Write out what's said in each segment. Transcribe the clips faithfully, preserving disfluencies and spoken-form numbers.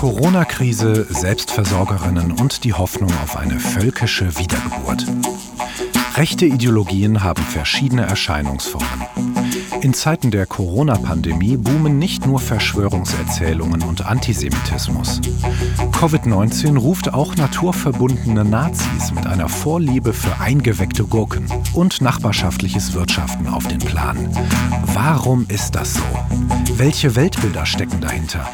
Corona-Krise, Selbstversorgerinnen und die Hoffnung auf eine völkische Wiedergeburt. Rechte Ideologien haben verschiedene Erscheinungsformen. In Zeiten der Corona-Pandemie boomen nicht nur Verschwörungserzählungen und Antisemitismus. Covid neunzehn ruft auch naturverbundene Nazis mit einer Vorliebe für eingeweckte Gurken und nachbarschaftliches Wirtschaften auf den Plan. Warum ist das so? Welche Weltbilder stecken dahinter?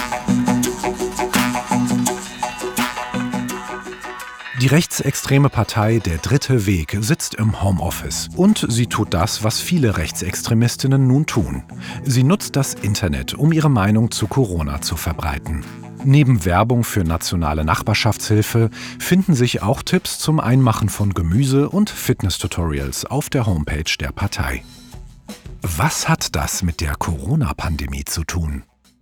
Die rechtsextreme Partei Der Dritte Weg sitzt im Homeoffice und sie tut das, was viele Rechtsextremistinnen nun tun. Sie nutzt das Internet, um ihre Meinung zu Corona zu verbreiten. Neben Werbung für nationale Nachbarschaftshilfe finden sich auch Tipps zum Einmachen von Gemüse und Fitness-Tutorials auf der Homepage der Partei. Was hat das mit der Corona-Pandemie zu tun?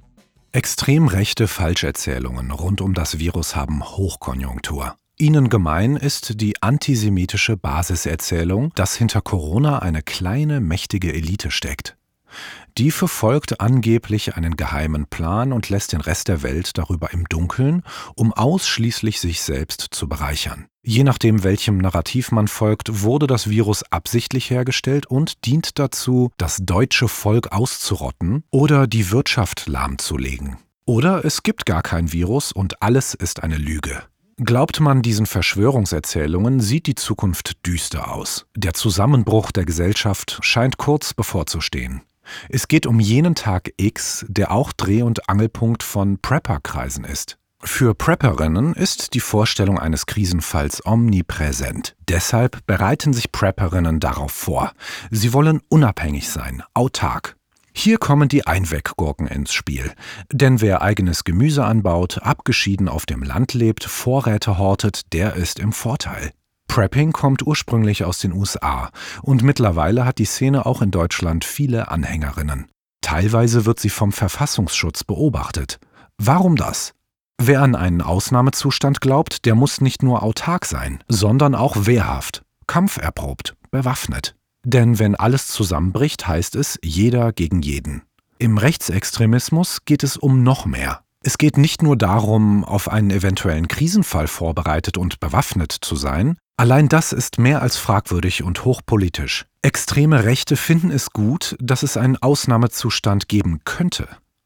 Extrem rechte Falscherzählungen rund um das Virus haben Hochkonjunktur. Ihnen gemein ist die antisemitische Basiserzählung, dass hinter Corona eine kleine, mächtige Elite steckt. Die verfolgt angeblich einen geheimen Plan und lässt den Rest der Welt darüber im Dunkeln, um ausschließlich sich selbst zu bereichern. Je nachdem, welchem Narrativ man folgt, wurde das Virus absichtlich hergestellt und dient dazu, das deutsche Volk auszurotten oder die Wirtschaft lahmzulegen. Oder es gibt gar kein Virus und alles ist eine Lüge. Glaubt man diesen Verschwörungserzählungen, sieht die Zukunft düster aus. Der Zusammenbruch der Gesellschaft scheint kurz bevorzustehen. Es geht um jenen Tag X, der auch Dreh- und Angelpunkt von Prepper-Kreisen ist. Für Prepperinnen ist die Vorstellung eines Krisenfalls omnipräsent. Deshalb bereiten sich Prepperinnen darauf vor. Sie wollen unabhängig sein, autark. Hier kommen die Einweggurken ins Spiel. Denn wer eigenes Gemüse anbaut, abgeschieden auf dem Land lebt, Vorräte hortet, der ist im Vorteil. Prepping kommt ursprünglich aus den U S A und mittlerweile hat die Szene auch in Deutschland viele Anhängerinnen. Teilweise wird sie vom Verfassungsschutz beobachtet. Warum das? Wer an einen Ausnahmezustand glaubt, der muss nicht nur autark sein, sondern auch wehrhaft, kampferprobt, bewaffnet. Denn wenn alles zusammenbricht, heißt es jeder gegen jeden. Im Rechtsextremismus geht es um noch mehr. Es geht nicht nur darum, auf einen eventuellen Krisenfall vorbereitet und bewaffnet zu sein. Allein das ist mehr als fragwürdig und hochpolitisch. Extreme Rechte finden es gut, dass es einen Ausnahmezustand geben könnte.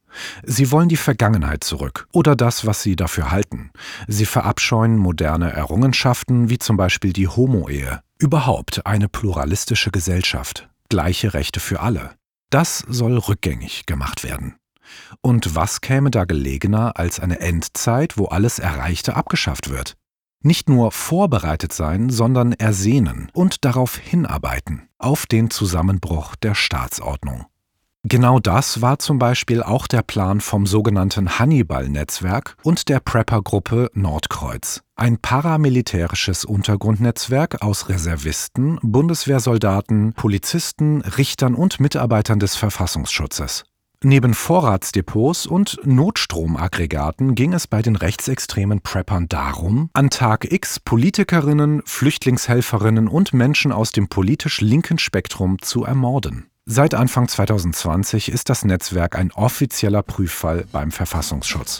Sie wollen die Vergangenheit zurück oder das, was sie dafür halten. Sie verabscheuen moderne Errungenschaften wie zum Beispiel die Homo-Ehe. Überhaupt eine pluralistische Gesellschaft. Gleiche Rechte für alle. Das soll rückgängig gemacht werden. Und was käme da gelegener als eine Endzeit, wo alles Erreichte abgeschafft wird? Nicht nur vorbereitet sein, sondern ersehnen und darauf hinarbeiten, auf den Zusammenbruch der Staatsordnung. Genau das war zum Beispiel auch der Plan vom sogenannten Hannibal-Netzwerk und der Prepper-Gruppe Nordkreuz. Ein paramilitärisches Untergrundnetzwerk aus Reservisten, Bundeswehrsoldaten, Polizisten, Richtern und Mitarbeitern des Verfassungsschutzes. Neben Vorratsdepots und Notstromaggregaten ging es bei den rechtsextremen Preppern darum, an Tag X Politikerinnen, Flüchtlingshelferinnen und Menschen aus dem politisch linken Spektrum zu ermorden. Seit Anfang zwanzig zwanzig ist das Netzwerk ein offizieller Prüffall beim Verfassungsschutz.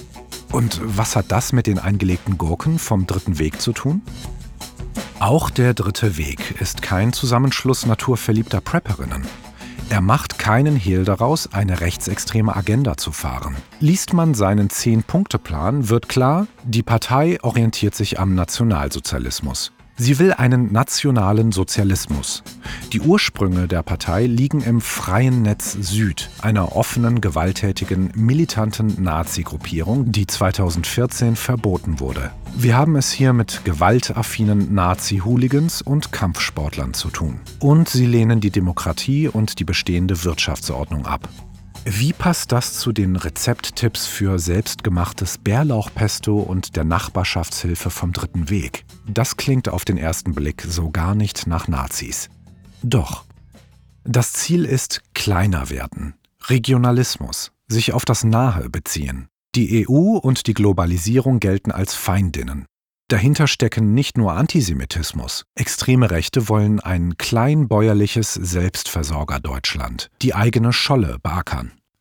Und was hat das mit den eingelegten Gurken vom Dritten Weg zu tun? Auch der Dritte Weg ist kein Zusammenschluss naturverliebter Prepperinnen. Er macht keinen Hehl daraus, eine rechtsextreme Agenda zu fahren. Liest man seinen Zehn-Punkte-Plan, wird klar, die Partei orientiert sich am Nationalsozialismus. Sie will einen nationalen Sozialismus. Die Ursprünge der Partei liegen im Freien Netz Süd, einer offenen, gewalttätigen, militanten Nazi-Gruppierung, die zweitausendvierzehn verboten wurde. Wir haben es hier mit gewaltaffinen Nazi-Hooligans und Kampfsportlern zu tun. Und sie lehnen die Demokratie und die bestehende Wirtschaftsordnung ab. Wie passt das zu den Rezepttipps für selbstgemachtes Bärlauchpesto und der Nachbarschaftshilfe vom Dritten Weg? Das klingt auf den ersten Blick so gar nicht nach Nazis. Doch. Das Ziel ist kleiner werden, Regionalismus, sich auf das Nahe beziehen. Die E U und die Globalisierung gelten als Feindinnen. Dahinter stecken nicht nur Antisemitismus. Extreme Rechte wollen ein kleinbäuerliches Selbstversorger-Deutschland, die eigene Scholle beackern.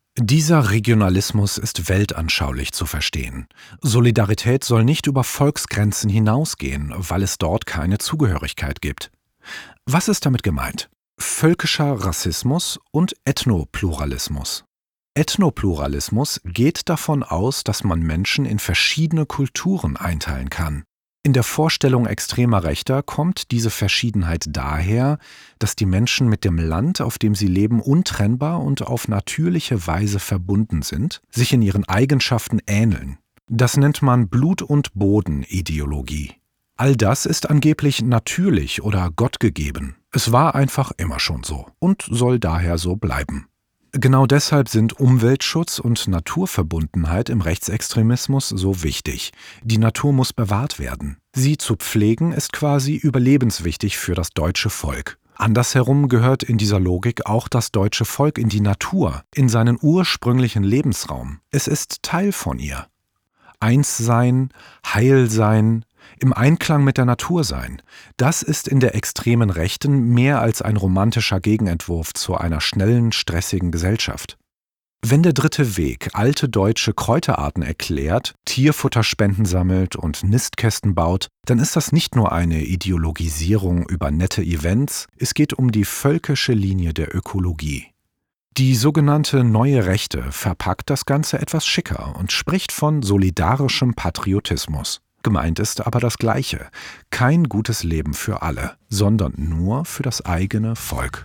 Dieser Regionalismus ist weltanschaulich zu verstehen. Solidarität soll nicht über Volksgrenzen hinausgehen, weil es dort keine Zugehörigkeit gibt. Was ist damit gemeint? Völkischer Rassismus und Ethnopluralismus. Ethnopluralismus geht davon aus, dass man Menschen in verschiedene Kulturen einteilen kann. In der Vorstellung extremer Rechter kommt diese Verschiedenheit daher, dass die Menschen mit dem Land, auf dem sie leben, untrennbar und auf natürliche Weise verbunden sind, sich in ihren Eigenschaften ähneln. Das nennt man Blut- und Boden-Ideologie. All das ist angeblich natürlich oder gottgegeben. Es war einfach immer schon so und soll daher so bleiben. Genau deshalb sind Umweltschutz und Naturverbundenheit im Rechtsextremismus so wichtig. Die Natur muss bewahrt werden. Sie zu pflegen ist quasi überlebenswichtig für das deutsche Volk. Andersherum gehört in dieser Logik auch das deutsche Volk in die Natur, in seinen ursprünglichen Lebensraum. Es ist Teil von ihr. Eins sein, heil sein, im Einklang mit der Natur sein, das ist in der extremen Rechten mehr als ein romantischer Gegenentwurf zu einer schnellen, stressigen Gesellschaft. Wenn der dritte Weg alte deutsche Kräuterarten erklärt, Tierfutterspenden sammelt und Nistkästen baut, dann ist das nicht nur eine Ideologisierung über nette Events, es geht um die völkische Linie der Ökologie. Die sogenannte Neue Rechte verpackt das Ganze etwas schicker und spricht von solidarischem Patriotismus. Gemeint ist aber das Gleiche: kein gutes Leben für alle, sondern nur für das eigene Volk.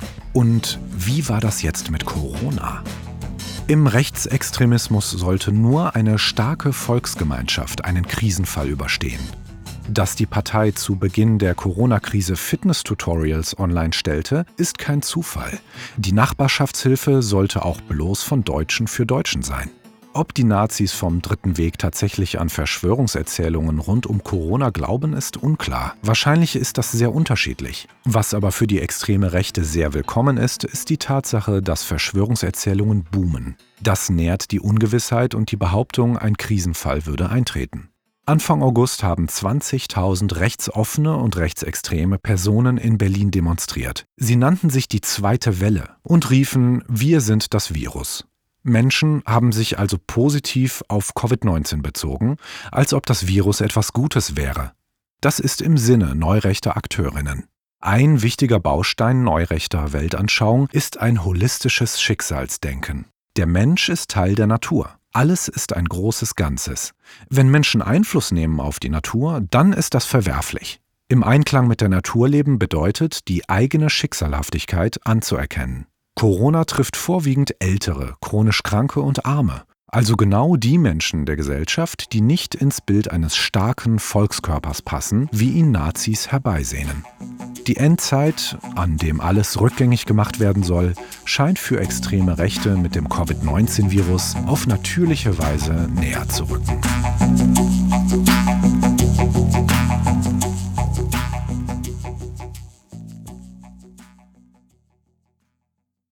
Und wie war das jetzt mit Corona? Im Rechtsextremismus sollte nur eine starke Volksgemeinschaft einen Krisenfall überstehen. Dass die Partei zu Beginn der Corona-Krise Fitness-Tutorials online stellte, ist kein Zufall. Die Nachbarschaftshilfe sollte auch bloß von Deutschen für Deutschen sein. Ob die Nazis vom Dritten Weg tatsächlich an Verschwörungserzählungen rund um Corona glauben, ist unklar. Wahrscheinlich ist das sehr unterschiedlich. Was aber für die extreme Rechte sehr willkommen ist, ist die Tatsache, dass Verschwörungserzählungen boomen. Das nährt die Ungewissheit und die Behauptung, ein Krisenfall würde eintreten. Anfang August haben zwanzigtausend rechtsoffene und rechtsextreme Personen in Berlin demonstriert. Sie nannten sich die Zweite Welle und riefen: Wir sind das Virus. Menschen haben sich also positiv auf Covid neunzehn bezogen, als ob das Virus etwas Gutes wäre. Das ist im Sinne neurechter Akteurinnen. Ein wichtiger Baustein neurechter Weltanschauung ist ein holistisches Schicksalsdenken. Der Mensch ist Teil der Natur. Alles ist ein großes Ganzes. Wenn Menschen Einfluss nehmen auf die Natur, dann ist das verwerflich. Im Einklang mit der Natur leben bedeutet, die eigene Schicksalhaftigkeit anzuerkennen. Corona trifft vorwiegend Ältere, chronisch Kranke und Arme, also genau die Menschen der Gesellschaft, die nicht ins Bild eines starken Volkskörpers passen, wie ihn Nazis herbeisehnen. Die Endzeit, an dem alles rückgängig gemacht werden soll, scheint für extreme Rechte mit dem Covid neunzehn Virus auf natürliche Weise näher zu rücken.